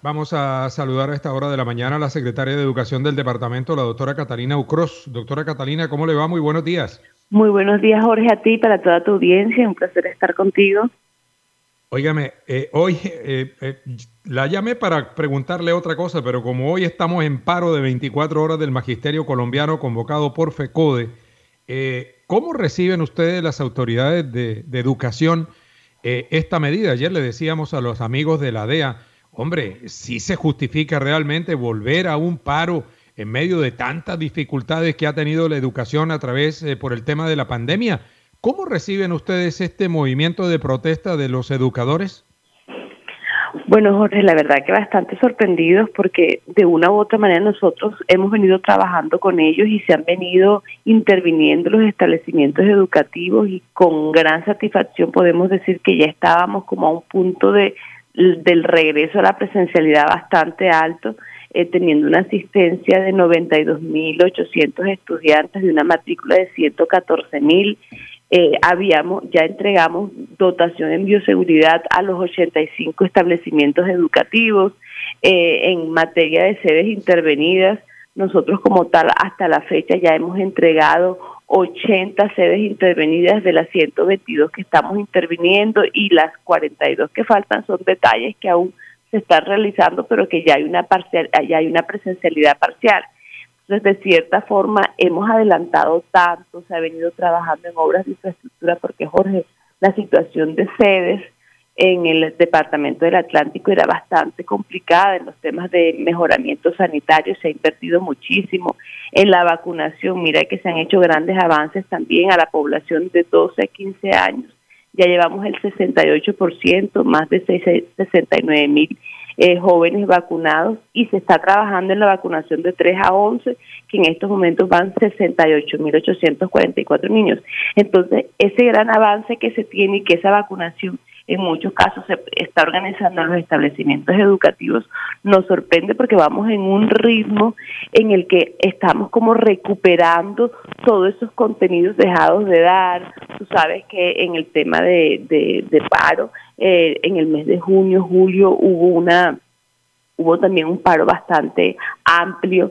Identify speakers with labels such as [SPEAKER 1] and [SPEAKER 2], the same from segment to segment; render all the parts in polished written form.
[SPEAKER 1] Vamos a saludar a esta hora de la mañana a la secretaria de Educación del departamento, la doctora Catalina Ucros. Doctora Catalina, ¿cómo le va? Muy buenos días.
[SPEAKER 2] Muy buenos días, Jorge, a ti y para toda tu audiencia. Un placer estar contigo.
[SPEAKER 1] Óigame, hoy la llamé para preguntarle otra cosa, pero como hoy estamos en paro de 24 horas del Magisterio Colombiano convocado por FECODE, ¿cómo reciben ustedes las autoridades de educación esta medida? Ayer le decíamos a los amigos de la DEA, hombre, si se justifica realmente volver a un paro en medio de tantas dificultades que ha tenido la educación a través por el tema de la pandemia. ¿Cómo reciben ustedes este movimiento de protesta de los educadores?
[SPEAKER 2] Bueno, Jorge, la verdad que bastante sorprendidos porque de una u otra manera nosotros hemos venido trabajando con ellos y se han venido interviniendo los establecimientos educativos y con gran satisfacción podemos decir que ya estábamos como a un punto del regreso a la presencialidad bastante alto, teniendo una asistencia de 92.800 estudiantes de una matrícula de 114.000. Ya entregamos dotación en bioseguridad a los 85 establecimientos educativos. En materia de sedes intervenidas, nosotros como tal hasta la fecha ya hemos entregado 80 sedes intervenidas de las 122 que estamos interviniendo, y las 42 que faltan son detalles que aún se están realizando, pero que ya hay una presencialidad parcial. Entonces, de cierta forma, hemos adelantado tanto, se ha venido trabajando en obras de infraestructura, porque, Jorge, la situación de sedes en el departamento del Atlántico era bastante complicada en los temas de mejoramiento sanitario. Se ha invertido muchísimo en la vacunación. Mira que se han hecho grandes avances también a la población de 12 a 15 años. Ya llevamos el 68%, más de 69.000 jóvenes vacunados, y se está trabajando en la vacunación de 3 a 11, que en estos momentos van 68.844 niños. Entonces, ese gran avance que se tiene y que esa vacunación en muchos casos se está organizando en los establecimientos educativos nos sorprende, porque vamos en un ritmo en el que estamos como recuperando todos esos contenidos dejados de dar. Tú sabes que en el tema de paro, en el mes de junio, julio, hubo también un paro bastante amplio,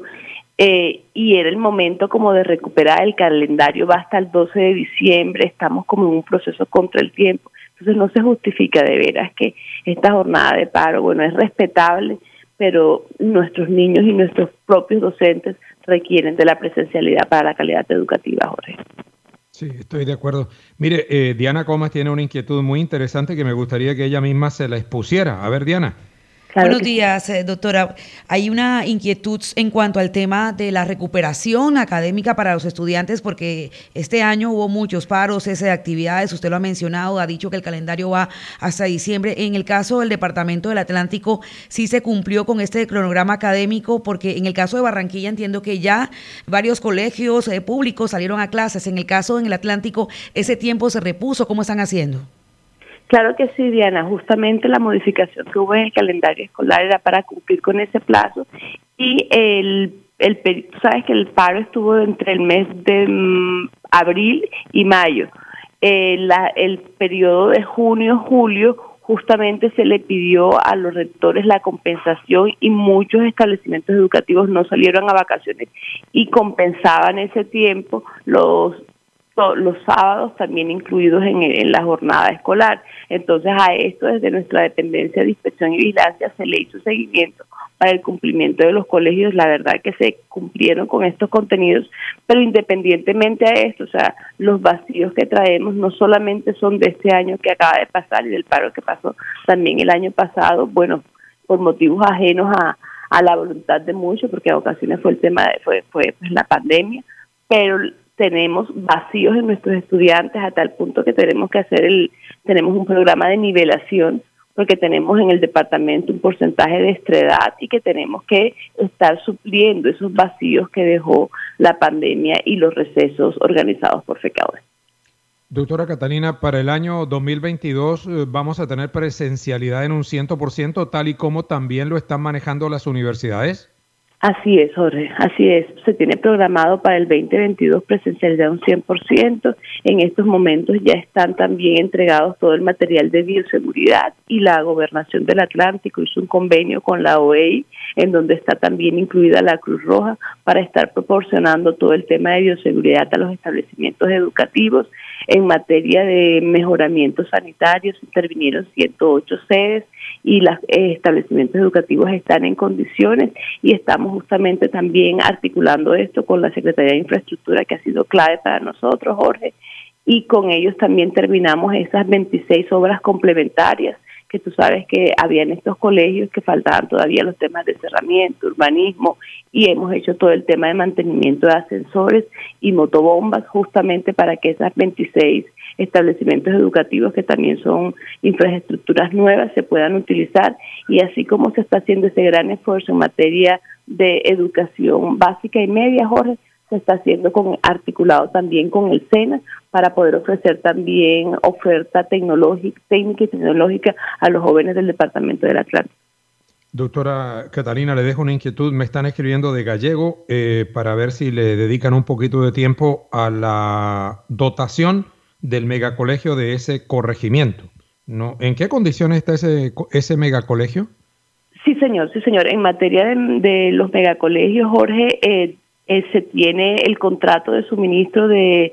[SPEAKER 2] y era el momento como de recuperar. El calendario va hasta el 12 de diciembre, estamos como en un proceso contra el tiempo. Entonces no se justifica de veras que esta jornada de paro, bueno, es respetable, pero nuestros niños y nuestros propios docentes requieren de la presencialidad para la calidad educativa, Jorge.
[SPEAKER 1] Sí, estoy de acuerdo. Mire, Diana Comas tiene una inquietud muy interesante que me gustaría que ella misma se la expusiera. A ver, Diana.
[SPEAKER 3] Claro. Buenos días, doctora. Hay una inquietud en cuanto al tema de la recuperación académica para los estudiantes, porque este año hubo muchos paros, cese de actividades, usted lo ha mencionado, ha dicho que el calendario va hasta diciembre. En el caso del Departamento del Atlántico, sí se cumplió con este cronograma académico, porque en el caso de Barranquilla entiendo que ya varios colegios públicos salieron a clases. En el caso del Atlántico, ese tiempo se repuso. ¿Cómo están haciendo?
[SPEAKER 2] Claro que sí, Diana. Justamente la modificación que hubo en el calendario escolar era para cumplir con ese plazo, y sabes que el paro estuvo entre el mes de abril y mayo. El periodo de junio, julio, justamente se le pidió a los rectores la compensación, y muchos establecimientos educativos no salieron a vacaciones y compensaban ese tiempo los sábados también incluidos en la jornada escolar. Entonces, a esto desde nuestra dependencia de inspección y vigilancia se le hizo seguimiento para el cumplimiento de los colegios. La verdad que se cumplieron con estos contenidos, pero independientemente a esto, o sea, los vacíos que traemos no solamente son de este año que acaba de pasar y del paro que pasó también el año pasado, bueno, por motivos ajenos a la voluntad de muchos, porque en ocasiones fue el tema fue pues la pandemia, pero tenemos vacíos en nuestros estudiantes a tal punto que tenemos un programa de nivelación, porque tenemos en el departamento un porcentaje de extraedad y que tenemos que estar supliendo esos vacíos que dejó la pandemia y los recesos organizados por FECODE.
[SPEAKER 1] Doctora Catalina, para el año 2022 vamos a tener presencialidad en un 100%, tal y como también lo están manejando las universidades.
[SPEAKER 2] Así es, Jorge, así es. Se tiene programado para el 2022 presencialidad un 100%. En estos momentos ya están también entregados todo el material de bioseguridad y la Gobernación del Atlántico hizo un convenio con la OEI en donde está también incluida la Cruz Roja para estar proporcionando todo el tema de bioseguridad a los establecimientos educativos. En materia de mejoramientos sanitarios intervinieron 108 sedes y los establecimientos educativos están en condiciones y estamos justamente también articulando esto con la Secretaría de Infraestructura, que ha sido clave para nosotros, Jorge, y con ellos también terminamos esas 26 obras complementarias que tú sabes que había en estos colegios que faltaban todavía los temas de cerramiento, urbanismo, y hemos hecho todo el tema de mantenimiento de ascensores y motobombas justamente para que esas 26 establecimientos educativos, que también son infraestructuras nuevas, se puedan utilizar, y así como se está haciendo ese gran esfuerzo en materia de educación básica y media, Jorge, se está haciendo articulado también con el SENA para poder ofrecer también oferta técnica y tecnológica a los jóvenes del Departamento del Atlántico.
[SPEAKER 1] Doctora Catalina, le dejo una inquietud. Me están escribiendo de Gallego para ver si le dedican un poquito de tiempo a la dotación del megacolegio de ese corregimiento, ¿no? ¿En qué condiciones está ese megacolegio?
[SPEAKER 2] Sí, señor. En materia de los megacolegios, Jorge, se tiene el contrato de suministro de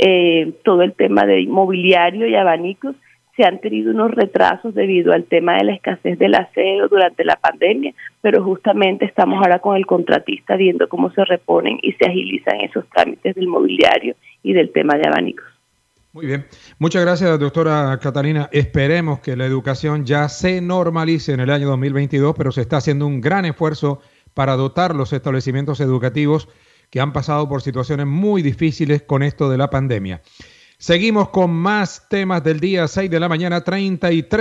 [SPEAKER 2] todo el tema de mobiliario y abanicos. Se han tenido unos retrasos debido al tema de la escasez del acero durante la pandemia, pero justamente estamos ahora con el contratista viendo cómo se reponen y se agilizan esos trámites del mobiliario y del tema de abanicos.
[SPEAKER 1] Muy bien. Muchas gracias, doctora Catalina. Esperemos que la educación ya se normalice en el año 2022, pero se está haciendo un gran esfuerzo para dotar los establecimientos educativos que han pasado por situaciones muy difíciles con esto de la pandemia. Seguimos con más temas del día, 6 de la mañana, 33.